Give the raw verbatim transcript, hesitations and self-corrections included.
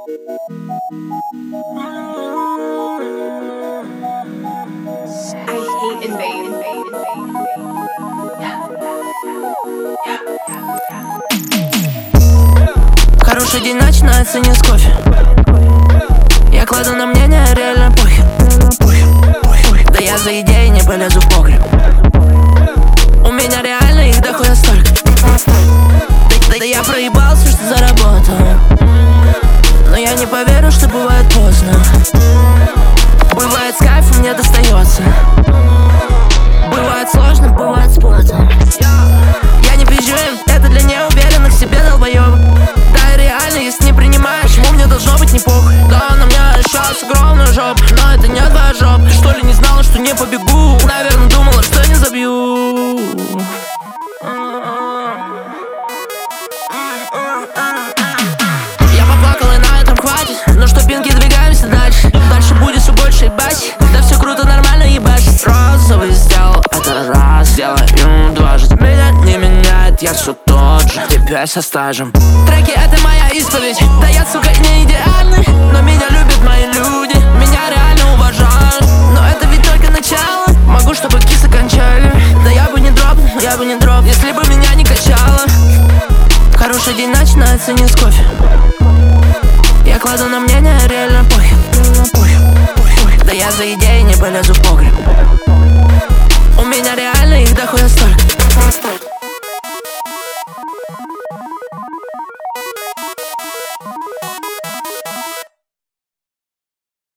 hate invade. Хороший день начинается не с кофе. Я кладу на мнение, реально похер. Да я за идеи не полезу в погреб. У меня реально их дохуя столько. Да, да я проебал все, что заработал. Но я не поверю, что бывает поздно. Бывает с кайфом, мне достается. Бывает сложно, бывает с потом. Я не пизжу им, это для неуверенных в себе долбоёбов. Да и реально, если не принимаешь, ему мне должно быть не похуй. Да, на меня сейчас огромная жопа, но это не твоя жопа. Ты что ли не знала, что не побегу? Наверное, думала, что не забью. Я поплакал и на этом хватит. Ну что, пинки, двигаемся дальше. Дальше будет все больше ебать. Да все круто, нормально ебать. Розовый сделал это раз, сделаю дважды. Меня не меняет, я все тот же. Теперь со стажем. Треки это моя исповедь. Да я, сука, не идеальный, но меня любят мои люди. Меня реально уважают. Но это ведь только начало. Могу, чтобы кисы кончали. Да я бы не дропнул, я бы не дроп, если бы меня не качало. Хороший день начинается не с кофе.